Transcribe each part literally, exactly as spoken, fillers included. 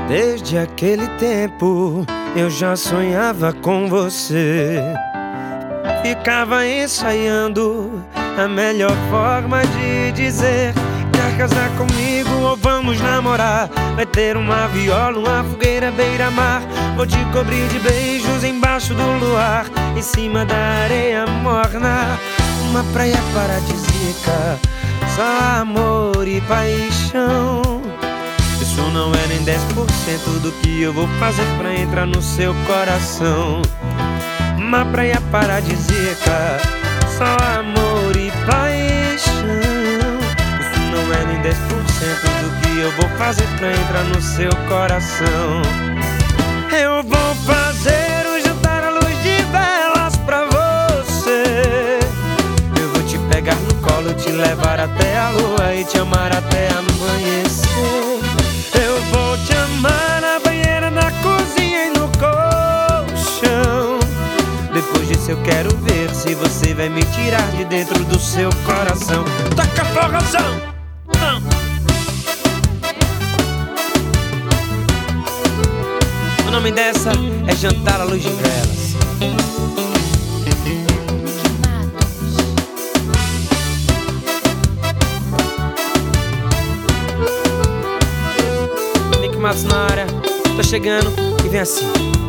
Desde aquele tempo eu já sonhava com você. Ficava ensaiando a melhor forma de dizer: quer casar comigo ou vamos namorar? Vai ter uma viola, uma fogueira beira-mar. Vou te cobrir de beijos embaixo do luar, em cima da areia morna. Uma praia paradisíaca, só amor e paixão. Isso não é nem dez por cento do que eu vou fazer pra entrar no seu coração. Uma praia paradisíaca, só amor e paixão. Isso não é nem dez por cento do que eu vou fazer pra entrar no seu coração. Eu vou fazer um jantar à luz de velas pra você. Eu vou te pegar no colo, te levar até a lua e te amar até amanhecer. Eu vou te amar na banheira, na cozinha e no colchão. Depois disso eu quero ver se você vai me tirar de dentro do seu coração. Toca a forrozão! Não. O nome dessa é Jantar à Luz de Velas. Nick Matos na área, tô chegando e vem assim.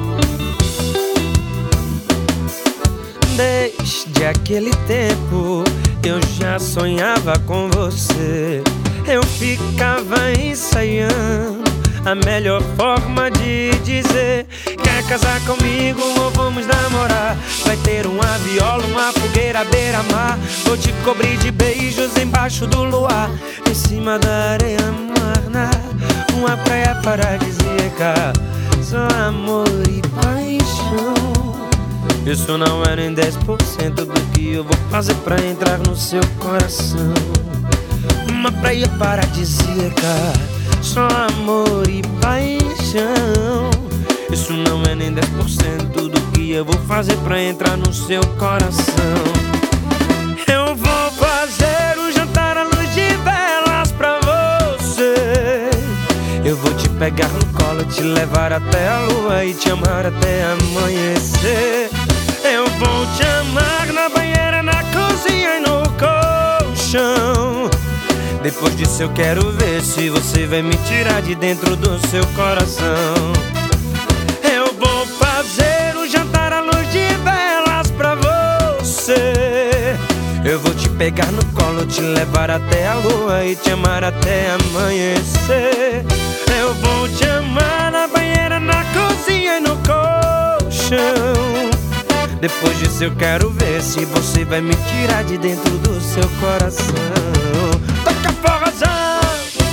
Desde aquele tempo eu já sonhava com você. Eu ficava ensaiando a melhor forma de dizer: quer casar comigo ou vamos namorar? Vai ter uma viola, uma fogueira à beira-mar. Vou te cobrir de beijos embaixo do luar, em cima da areia morna. Uma praia paradisíaca, só amor e paixão. Isso não é nem dez por cento do que eu vou fazer pra entrar no seu coração. Uma praia paradisíaca, só amor e paixão. Isso não é nem dez por cento do que eu vou fazer pra entrar no seu coração. Eu vou fazer um jantar à luz de velas pra você. Eu vou te pegar no colo, te levar até a lua e te amar até amanhecer. Eu vou te amar na banheira, na cozinha e no colchão. Depois disso eu quero ver se você vai me tirar de dentro do seu coração. Eu vou fazer um jantar à luz de velas pra você. Eu vou te pegar no colo, te levar até a lua e te amar até amanhecer. Eu vou te amar na banheira, na cozinha e no colchão. Depois disso eu quero ver se você vai me tirar de dentro do seu coração. Toca a forrozão!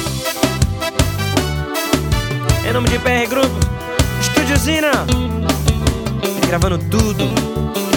Em nome de P R Grupo, Estúdio Zina, gravando tudo.